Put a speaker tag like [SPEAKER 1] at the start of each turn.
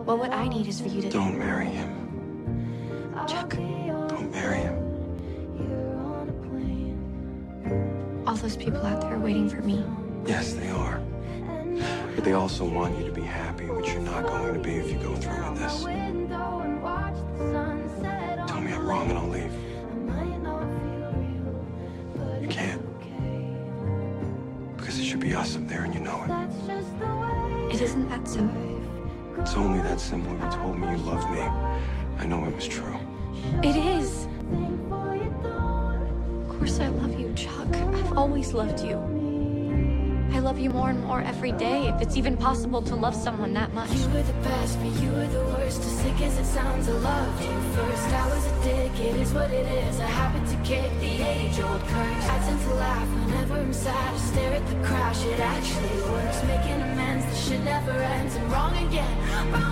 [SPEAKER 1] Well, what I need is for you to...
[SPEAKER 2] Don't marry him.
[SPEAKER 1] Chuck.
[SPEAKER 2] Don't marry him.
[SPEAKER 1] All those people out there are waiting for me.
[SPEAKER 2] Yes, they are. But they also want you to be happy, which you're not going to be if you go through with this. Tell me I'm wrong and I'll leave. You can't. Because it should be us up there and you know it.
[SPEAKER 1] It isn't that simple.
[SPEAKER 2] It's only that simple. You told me you loved me. I know it was true.
[SPEAKER 1] It is. Of course I love you, Chuck. I've always loved you. I love you more and more every day, if it's even possible to love someone that much.
[SPEAKER 3] You were the best, but you were the worst. As sick as it sounds, I loved you first. I was a dick, it is what it is. A habit to kick the age-old curse. I tend to laugh whenever I'm sad. I stare at the crash, it actually works. Making amends, this shit never ends. I'm wrong again, wrong